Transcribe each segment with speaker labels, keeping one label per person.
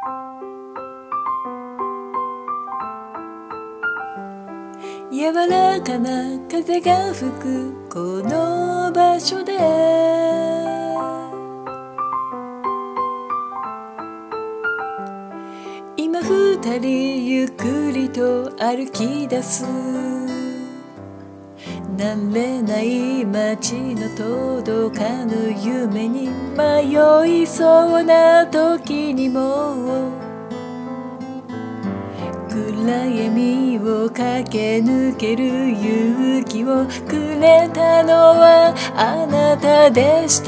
Speaker 1: 柔らかな風が吹くこの場所で今二人ゆっくりと歩き出す慣れない街の届かぬ夢に迷いそうな時にも暗闇を駆け抜ける勇気をくれたのはあなたでした。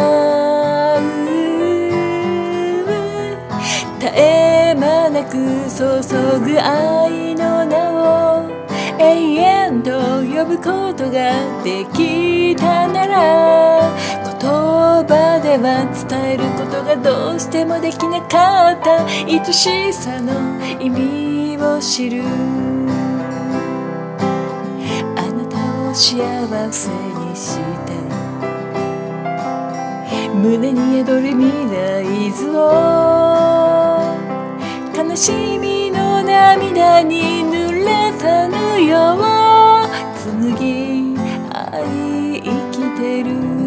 Speaker 1: 絶え間なく注ぐ愛の名を永遠と呼ぶことができたなら言葉では伝えることがどうしてもできなかった愛しさの意味を知るあなたを幸せにして胸に宿る未来図を悲しみの涙に濡れたぬよ紡ぎ愛生きてる